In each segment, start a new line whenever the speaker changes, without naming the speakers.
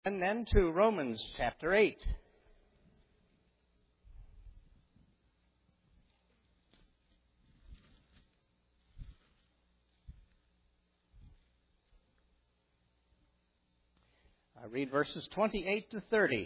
And then to Romans chapter 8. I read verses 28 to 30.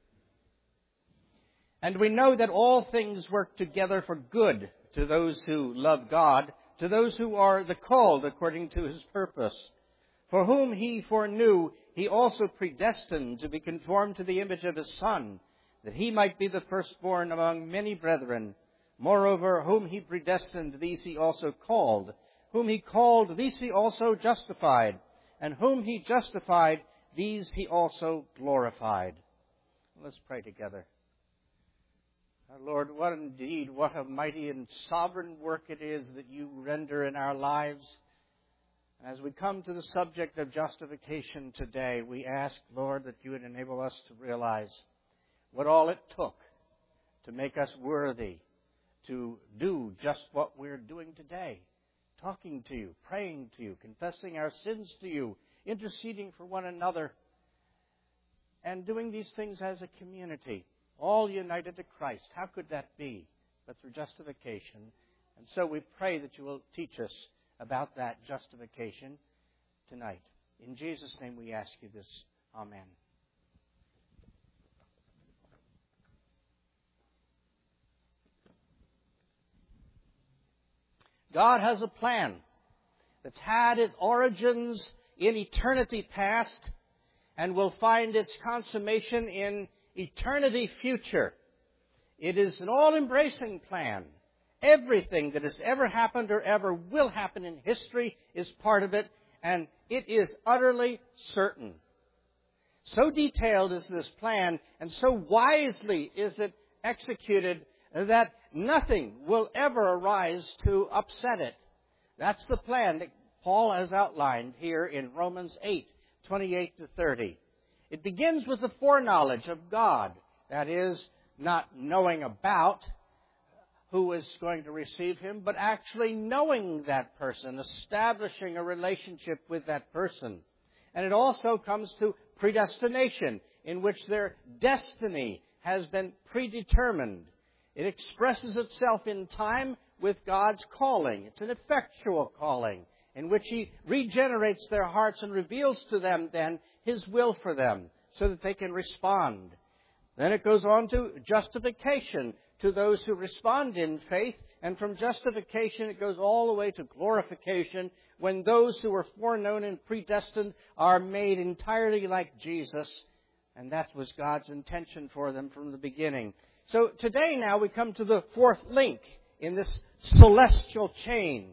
And we know that all things work together for good to those who love God, to those who are the called according to His purpose. For whom He foreknew, He also predestined to be conformed to the image of His Son, that He might be the firstborn among many brethren. Moreover, whom He predestined, these He also called. Whom He called, these He also justified. And whom He justified, these He also glorified. Let's pray together. Our Lord, what a mighty and sovereign work it is that You render in our lives. As we come to the subject of justification today, we ask, Lord, that You would enable us to realize what all it took to make us worthy to do just what we're doing today. Talking to You, praying to You, confessing our sins to You, interceding for one another, and doing these things as a community, all united to Christ. How could that be but through justification? And so we pray that You will teach us about that justification tonight. In Jesus' name we ask You this. Amen. God has a plan that's had its origins in eternity past and will find its consummation in eternity future. It is an all-embracing plan. Everything that has ever happened or ever will happen in history is part of it, and it is utterly certain. So detailed is this plan, and so wisely is it executed, that nothing will ever arise to upset it. That's the plan that Paul has outlined here in Romans 8, 28 to 30. It begins with the foreknowledge of God. That is, not knowing about who is going to receive him, but actually knowing that person, establishing a relationship with that person. And it also comes to predestination, in which their destiny has been predetermined. It expresses itself in time with God's calling. It's an effectual calling, in which He regenerates their hearts and reveals to them then His will for them, so that they can respond. Then it goes on to justification, to those who respond in faith. And from justification, it goes all the way to glorification, when those who were foreknown and predestined are made entirely like Jesus. And that was God's intention for them from the beginning. So today now we come to the fourth link in this celestial chain.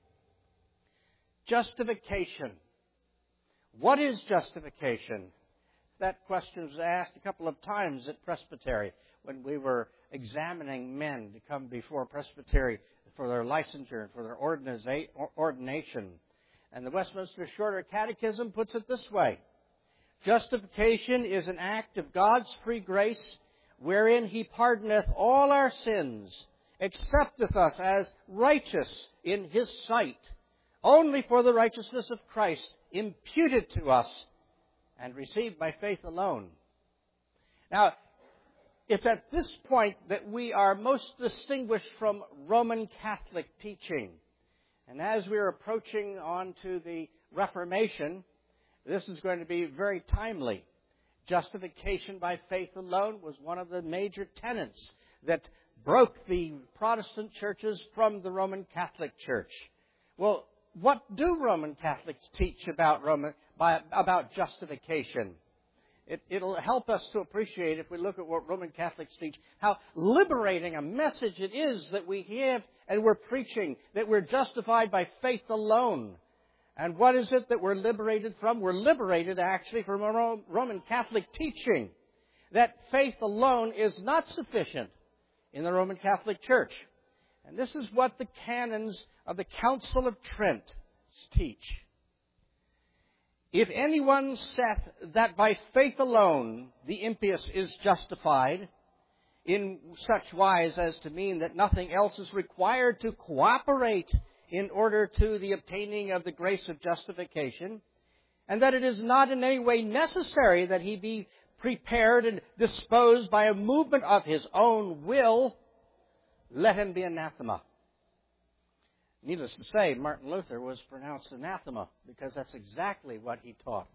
Justification. What is justification? That question was asked a couple of times at Presbytery when we were examining men to come before Presbytery for their licensure and for their ordination. And the Westminster Shorter Catechism puts it this way. Justification is an act of God's free grace, wherein He pardoneth all our sins, accepteth us as righteous in His sight, only for the righteousness of Christ, imputed to us, and received by faith alone. Now, it's at this point that we are most distinguished from Roman Catholic teaching. And as we're approaching on to the Reformation, this is going to be very timely. Justification by faith alone was one of the major tenets that broke the Protestant churches from the Roman Catholic Church. Well, what do Roman Catholics teach about justification? It'll help us to appreciate, if we look at what Roman Catholics teach, how liberating a message it is that we have and we're preaching, that we're justified by faith alone. And what is it that we're liberated from? We're liberated actually from Roman Catholic teaching that faith alone is not sufficient in the Roman Catholic Church. And this is what the canons of the Council of Trent teach. If anyone saith that by faith alone the impious is justified, in such wise as to mean that nothing else is required to cooperate in order to the obtaining of the grace of justification, and that it is not in any way necessary that he be prepared and disposed by a movement of his own will, let him be anathema. Needless to say, Martin Luther was pronounced anathema because that's exactly what he taught.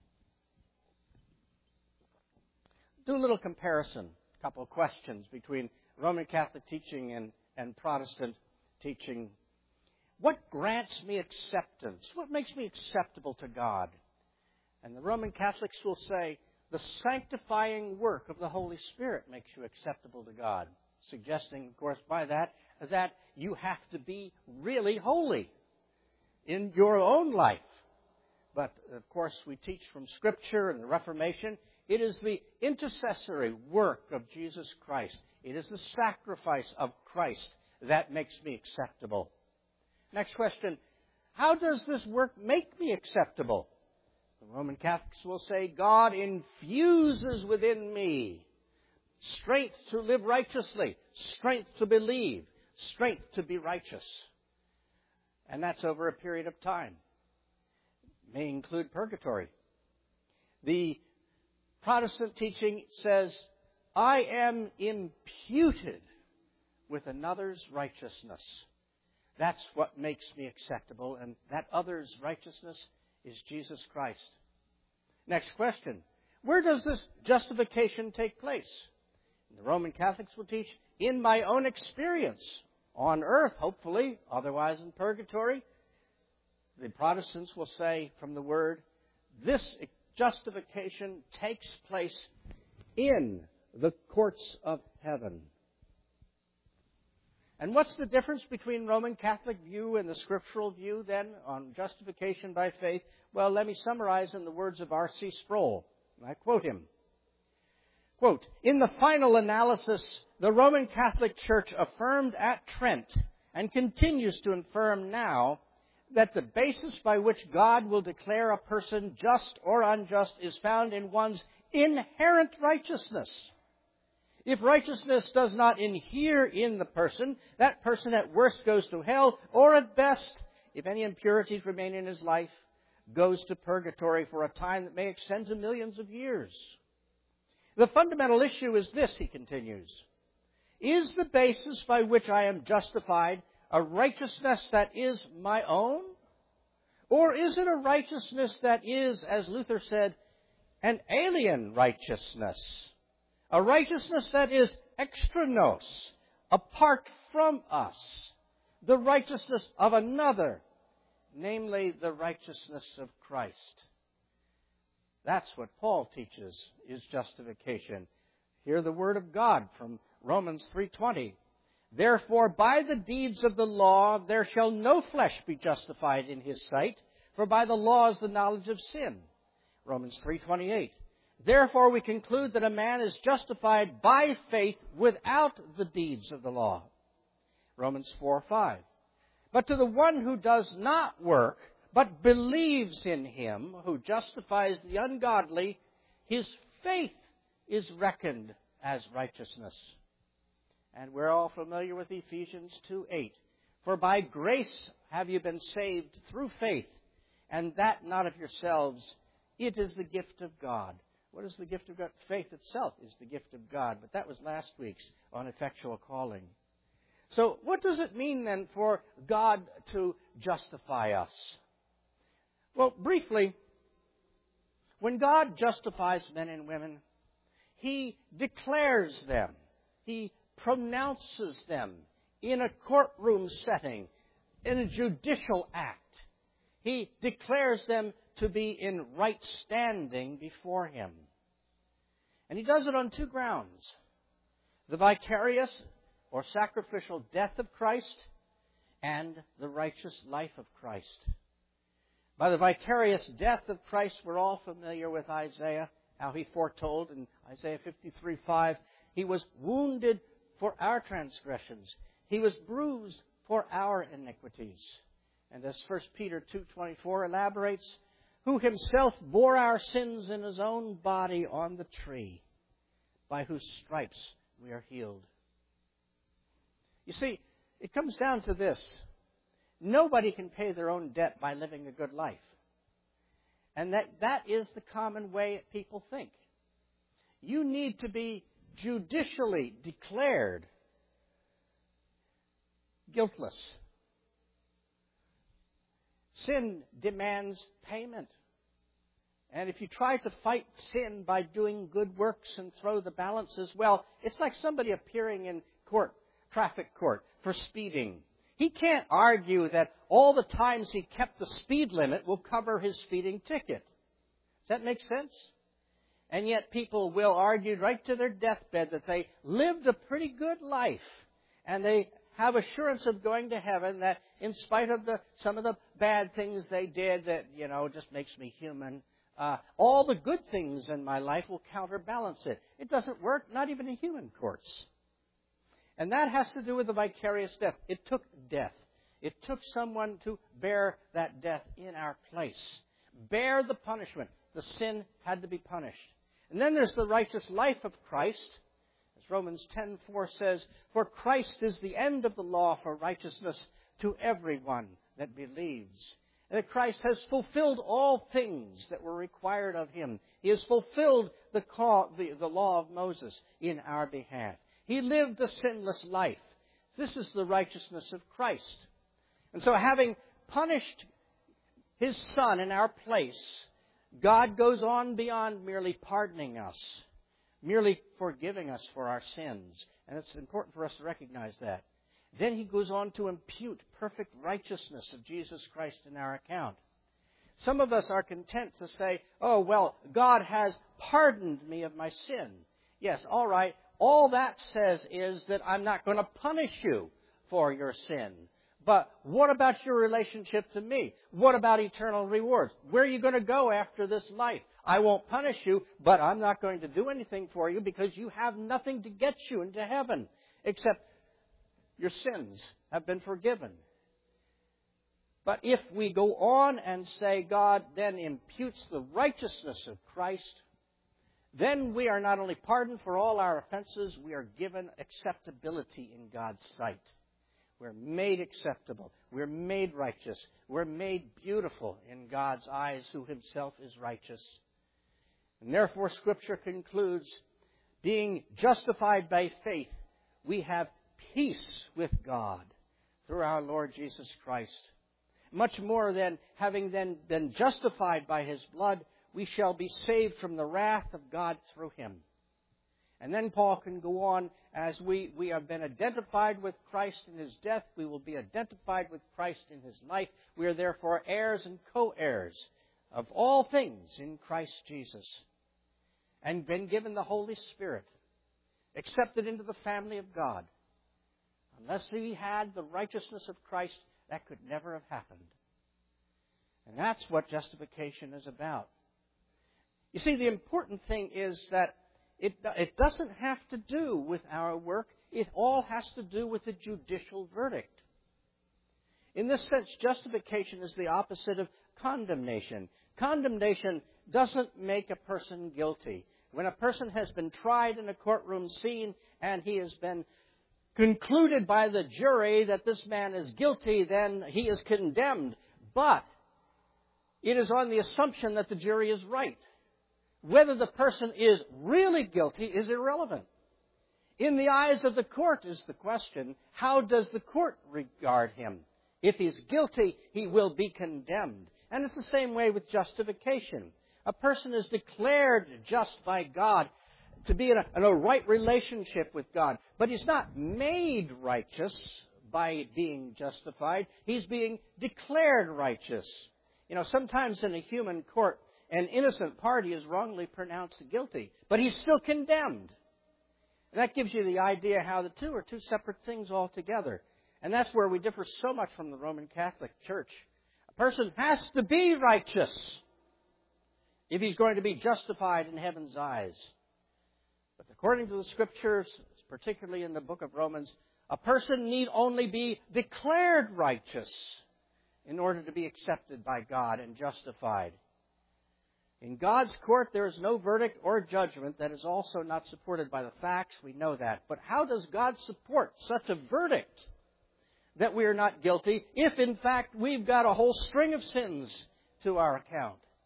Do a little comparison, a couple of questions between Roman Catholic teaching and Protestant teaching. What grants me acceptance? What makes me acceptable to God? And the Roman Catholics will say, the sanctifying work of the Holy Spirit makes you acceptable to God, suggesting, of course, by that you have to be really holy in your own life. But, of course, we teach from Scripture and the Reformation, it is the intercessory work of Jesus Christ. It is the sacrifice of Christ that makes me acceptable. Next question, how does this work make me acceptable? The Roman Catholics will say, God infuses within me strength to live righteously, strength to believe, strength to be righteous. And that's over a period of time. It may include purgatory. The Protestant teaching says, I am imputed with another's righteousness. That's what makes me acceptable, and that other's righteousness is Jesus Christ. Next question. Where does this justification take place? The Roman Catholics will teach, in my own experience, on earth, hopefully, otherwise in purgatory. The Protestants will say from the Word, this justification takes place in the courts of heaven. And what's the difference between Roman Catholic view and the scriptural view, then, on justification by faith? Well, let me summarize in the words of R.C. Sproul. I quote him. Quote, in the final analysis, the Roman Catholic Church affirmed at Trent, and continues to affirm now, that the basis by which God will declare a person just or unjust is found in one's inherent righteousness. If righteousness does not inhere in the person, that person at worst goes to hell, or at best, if any impurities remain in his life, goes to purgatory for a time that may extend to millions of years. The fundamental issue is this, he continues. Is the basis by which I am justified a righteousness that is my own? Or is it a righteousness that is, as Luther said, an alien righteousness? A righteousness that is extranos, apart from us. The righteousness of another, namely the righteousness of Christ. That's what Paul teaches is justification. Hear the word of God from Romans 3:20. Therefore, by the deeds of the law, there shall no flesh be justified in his sight, for by the law is the knowledge of sin. Romans 3:28. Therefore, we conclude that a man is justified by faith without the deeds of the law. Romans 4:5. But to the one who does not work, but believes in him who justifies the ungodly, his faith is reckoned as righteousness. And we're all familiar with Ephesians 2:8. For by grace have you been saved through faith, and that not of yourselves. It is the gift of God. What is the gift of God? Faith itself is the gift of God. But that was last week's on effectual calling. So what does it mean then for God to justify us? Well, briefly, when God justifies men and women, He declares them. He pronounces them in a courtroom setting, in a judicial act. He declares them to be in right standing before Him. And He does it on two grounds. The vicarious or sacrificial death of Christ and the righteous life of Christ. By the vicarious death of Christ, we're all familiar with Isaiah, how he foretold in Isaiah 53:5, He was wounded for our transgressions. He was bruised for our iniquities. And as 1 Peter 2:24 elaborates, who Himself bore our sins in His own body on the tree, by whose stripes we are healed. You see, it comes down to this. Nobody can pay their own debt by living a good life. And that is the common way people think. You need to be judicially declared guiltless. Sin demands payment. And if you try to fight sin by doing good works and throw the balances, well, it's like somebody appearing in court, traffic court, for speeding. He can't argue that all the times he kept the speed limit will cover his speeding ticket. Does that make sense? And yet people will argue right to their deathbed that they lived a pretty good life. And they have assurance of going to heaven, that in spite of some of the bad things they did that, just makes me human, all the good things in my life will counterbalance it. It doesn't work, not even in human courts. And that has to do with the vicarious death. It took death. It took someone to bear that death in our place. Bear the punishment. The sin had to be punished. And then there's the righteous life of Christ. As Romans 10:4 says, "For Christ is the end of the law for righteousness to everyone that believes." And that Christ has fulfilled all things that were required of Him. He has fulfilled the law of Moses in our behalf. He lived a sinless life. This is the righteousness of Christ. And so having punished His Son in our place, God goes on beyond merely pardoning us, merely forgiving us for our sins. And it's important for us to recognize that. Then He goes on to impute perfect righteousness of Jesus Christ in our account. Some of us are content to say, "Oh, well, God has pardoned me of my sin." Yes, all right. All that says is that I'm not going to punish you for your sin. But what about your relationship to me? What about eternal rewards? Where are you going to go after this life? I won't punish you, but I'm not going to do anything for you because you have nothing to get you into heaven except your sins have been forgiven. But if we go on and say God then imputes the righteousness of Christ, then we are not only pardoned for all our offenses, we are given acceptability in God's sight. We're made acceptable. We're made righteous. We're made beautiful in God's eyes, who Himself is righteous. And therefore, Scripture concludes, being justified by faith, we have peace with God through our Lord Jesus Christ. Much more than having then been justified by His blood, we shall be saved from the wrath of God through Him. And then Paul can go on, as we have been identified with Christ in His death, we will be identified with Christ in His life. We are therefore heirs and co-heirs of all things in Christ Jesus. And been given the Holy Spirit, accepted into the family of God. Unless we had the righteousness of Christ, that could never have happened. And that's what justification is about. You see, the important thing is that it doesn't have to do with our work. It all has to do with the judicial verdict. In this sense, justification is the opposite of condemnation. Condemnation doesn't make a person guilty. When a person has been tried in a courtroom scene and he has been concluded by the jury that this man is guilty, then he is condemned. But it is on the assumption that the jury is right. Whether the person is really guilty is irrelevant. In the eyes of the court is the question, how does the court regard him? If he's guilty, he will be condemned. And it's the same way with justification. A person is declared just by God to be in a right relationship with God. But he's not made righteous by being justified. He's being declared righteous. Sometimes in a human court, an innocent party is wrongly pronounced guilty, but he's still condemned. And that gives you the idea how the two are two separate things altogether. And that's where we differ so much from the Roman Catholic Church. A person has to be righteous if he's going to be justified in heaven's eyes. But according to the Scriptures, particularly in the book of Romans, a person need only be declared righteous in order to be accepted by God and justified. In God's court, there is no verdict or judgment that is also not supported by the facts. We know that. But how does God support such a verdict that we are not guilty if, in fact, we've got a whole string of sins to our account?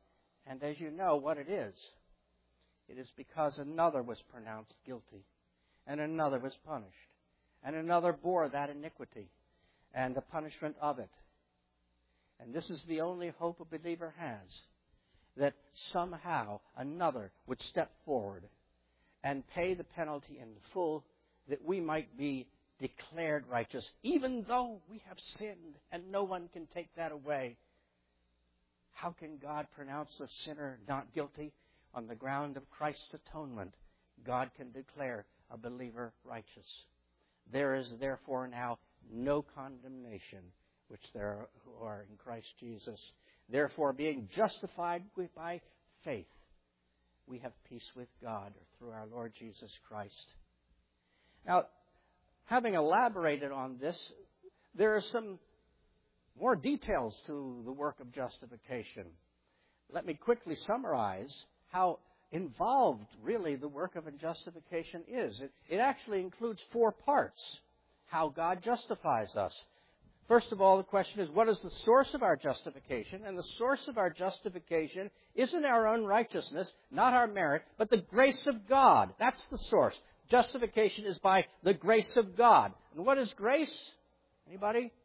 And as you know what it is because another was pronounced guilty, and another was punished, and another bore that iniquity and the punishment of it. And this is the only hope a believer has, that somehow another would step forward and pay the penalty in full, that we might be declared righteous, even though we have sinned, and no one can take that away. How can God pronounce a sinner not guilty? On the ground of Christ's atonement, God can declare a believer righteous. There is therefore now no condemnation which there who are in Christ Jesus. Therefore, being justified by faith, we have peace with God through our Lord Jesus Christ. Now, having elaborated on this, there are some more details to the work of justification. Let me quickly summarize how involved really the work of justification is. It actually includes 4 parts, how God justifies us. First of all, the question is, what is the source of our justification? And the source of our justification isn't our own righteousness, not our merit, but the grace of God. That's the source. Justification is by the grace of God. And what is grace? Anybody?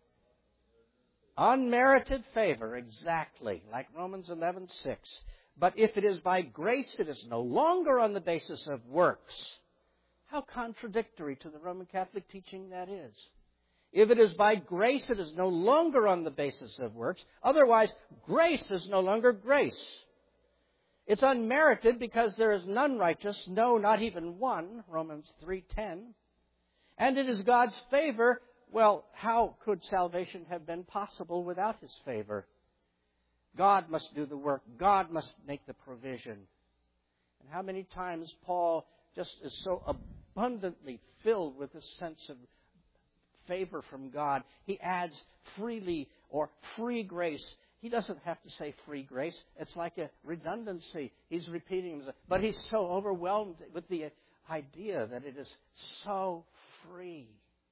Unmerited favor, exactly, like Romans 11:6. But if it is by grace, it is no longer on the basis of works. How contradictory to the Roman Catholic teaching that is. If it is by grace, it is no longer on the basis of works. Otherwise, grace is no longer grace. It's unmerited because there is none righteous, no, not even one, Romans 3:10. And it is God's favor. Well, how could salvation have been possible without His favor? God must do the work. God must make the provision. And how many times Paul just is so abundantly filled with this sense of favor from God. He adds freely or free grace. He doesn't have to say free grace. It's like a redundancy. He's repeating himself. But he's so overwhelmed with the idea that it is so free.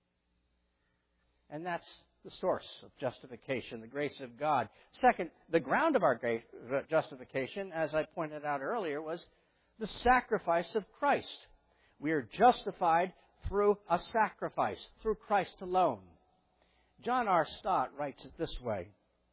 And that's the source of justification, the grace of God. Second, the ground of our justification, as I pointed out earlier, was the sacrifice of Christ. We are justified through a sacrifice, through Christ alone. John R. Stott writes it this way.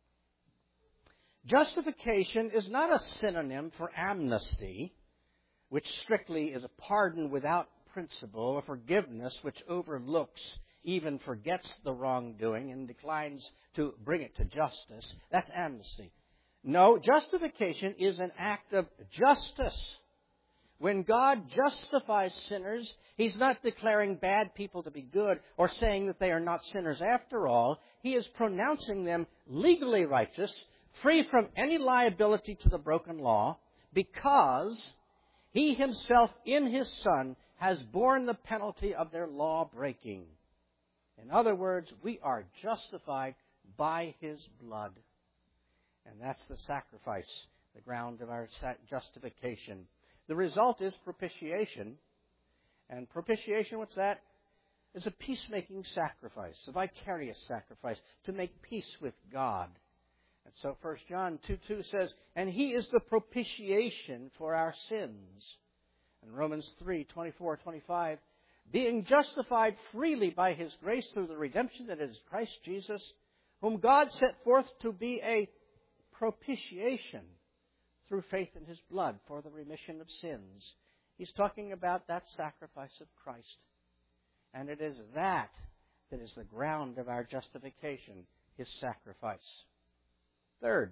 Justification is not a synonym for amnesty, which strictly is a pardon without principle, or forgiveness which overlooks, even forgets the wrongdoing and declines to bring it to justice. That's amnesty. No, justification is an act of justice. When God justifies sinners, He's not declaring bad people to be good or saying that they are not sinners after all. He is pronouncing them legally righteous, free from any liability to the broken law, because He Himself in His Son has borne the penalty of their law breaking. In other words, we are justified by His blood. And that's the sacrifice, the ground of our justification. The result is propitiation. And propitiation, what's that? It's a peacemaking sacrifice, a vicarious sacrifice, to make peace with God. And so 1 John 2:2 says, and He is the propitiation for our sins. And Romans 3:24-25, being justified freely by His grace through the redemption that is Christ Jesus, whom God set forth to be a propitiation through faith in His blood for the remission of sins. He's talking about that sacrifice of Christ. And it is that is the ground of our justification, His sacrifice. Third,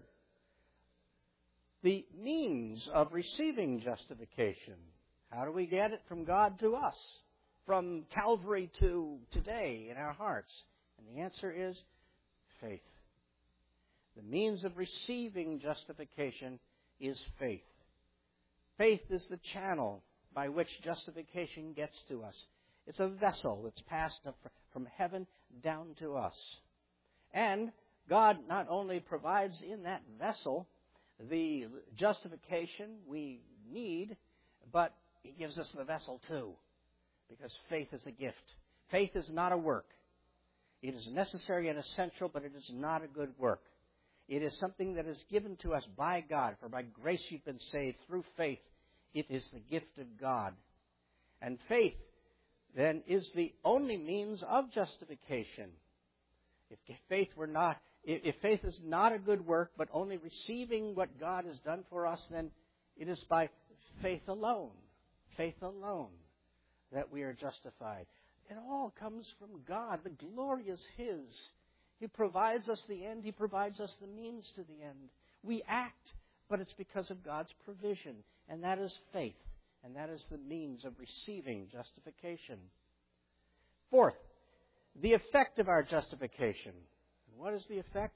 the means of receiving justification. How do we get it from God to us? From Calvary to today in our hearts? And the answer is faith. The means of receiving justification is faith. Faith is the channel by which justification gets to us. It's a vessel that's passed up from heaven down to us. And God not only provides in that vessel the justification we need, but He gives us the vessel too. Because faith is a gift. Faith is not a work. It is necessary and essential, but it is not a good work. It is something that is given to us by God. For by grace you've been saved through faith. It is the gift of God. And faith, then, is the only means of justification. If faith is not a good work, but only receiving what God has done for us, then it is by faith alone, that we are justified. It all comes from God. The glory is His. He provides us the end. He provides us the means to the end. We act, but it's because of God's provision. And that is faith. And that is the means of receiving justification. Fourth, the effect of our justification. What is the effect?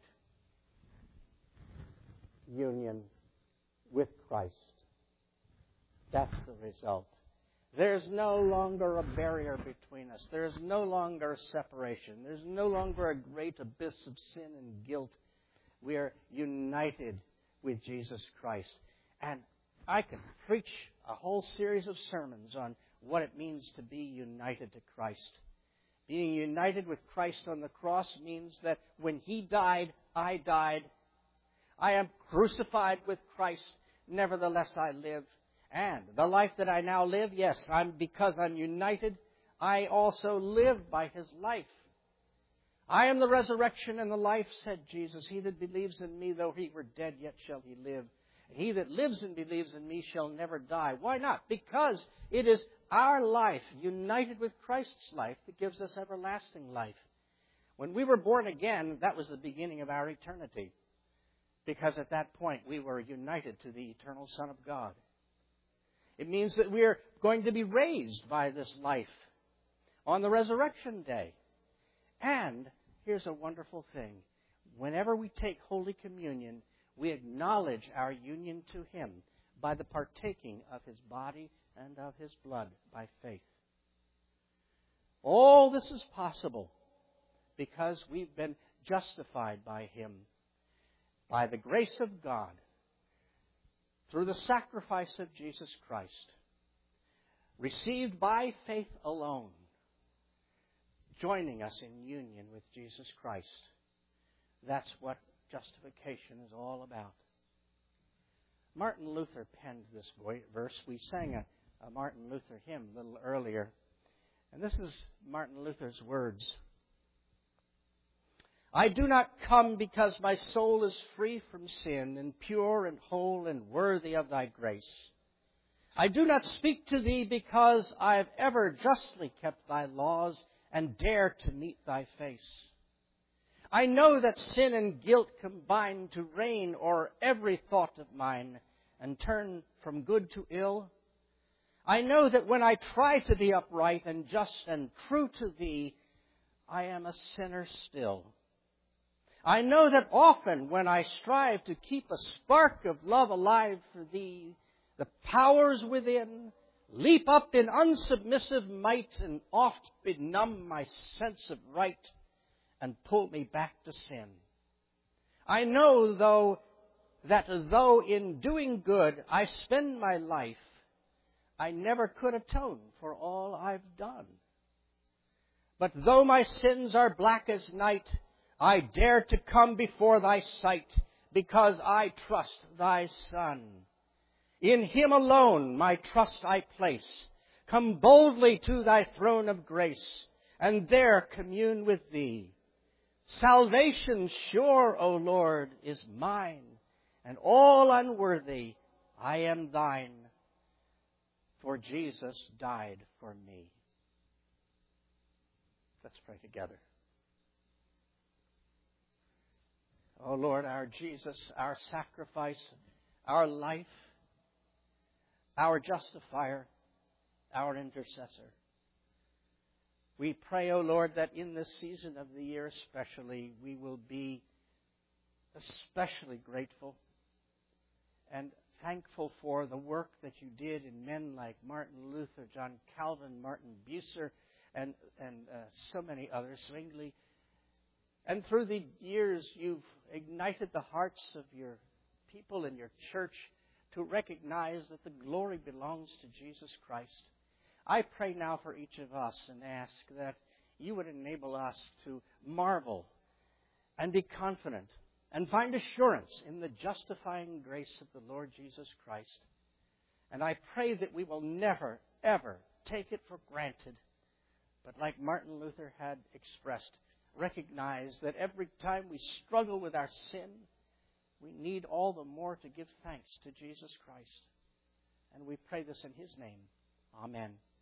Union with Christ. That's the result. There's no longer a barrier between us. There's no longer a separation. There's no longer a great abyss of sin and guilt. We are united with Jesus Christ. And I can preach a whole series of sermons on what it means to be united to Christ. Being united with Christ on the cross means that when He died, I died. I am crucified with Christ. Nevertheless, I live. And the life that I now live, yes, because I'm united, I also live by His life. I am the resurrection and the life, said Jesus. He that believes in me, though he were dead, yet shall he live. And he that lives and believes in me shall never die. Why not? Because it is our life, united with Christ's life, that gives us everlasting life. When we were born again, that was the beginning of our eternity. Because at that point, we were united to the eternal Son of God. It means that we are going to be raised by this life on the resurrection day. And here's a wonderful thing. Whenever we take Holy Communion, we acknowledge our union to Him by the partaking of His body and of His blood by faith. All this is possible because we've been justified by Him, by the grace of God, through the sacrifice of Jesus Christ, received by faith alone, joining us in union with Jesus Christ. That's what justification is all about. Martin Luther penned this verse. We sang a Martin Luther hymn a little earlier. And this is Martin Luther's words. I do not come because my soul is free from sin and pure and whole and worthy of thy grace. I do not speak to thee because I have ever justly kept thy laws and dare to meet thy face. I know that sin and guilt combine to reign o'er every thought of mine and turn from good to ill. I know that when I try to be upright and just and true to thee, I am a sinner still. I know that often when I strive to keep a spark of love alive for thee, the powers within leap up in unsubmissive might and oft benumb my sense of right and pull me back to sin. I know, though in doing good I spend my life, I never could atone for all I've done. But though my sins are black as night, I dare to come before thy sight because I trust thy Son. In Him alone my trust I place. Come boldly to thy throne of grace and there commune with thee. Salvation sure, O Lord, is mine, and all unworthy I am thine, for Jesus died for me. Let's pray together. O Lord, our Jesus, our sacrifice, our life, our justifier, our intercessor. We pray, O Lord, that in this season of the year especially, we will be especially grateful and thankful for the work that you did in men like Martin Luther, John Calvin, Martin Bucer, and so many others, Zwingli. And through the years, you've ignited the hearts of your people in your church to recognize that the glory belongs to Jesus Christ. I pray now for each of us and ask that you would enable us to marvel and be confident and find assurance in the justifying grace of the Lord Jesus Christ. And I pray that we will never, ever take it for granted, but like Martin Luther had expressed, recognize that every time we struggle with our sin, we need all the more to give thanks to Jesus Christ. And we pray this in His name. Amen.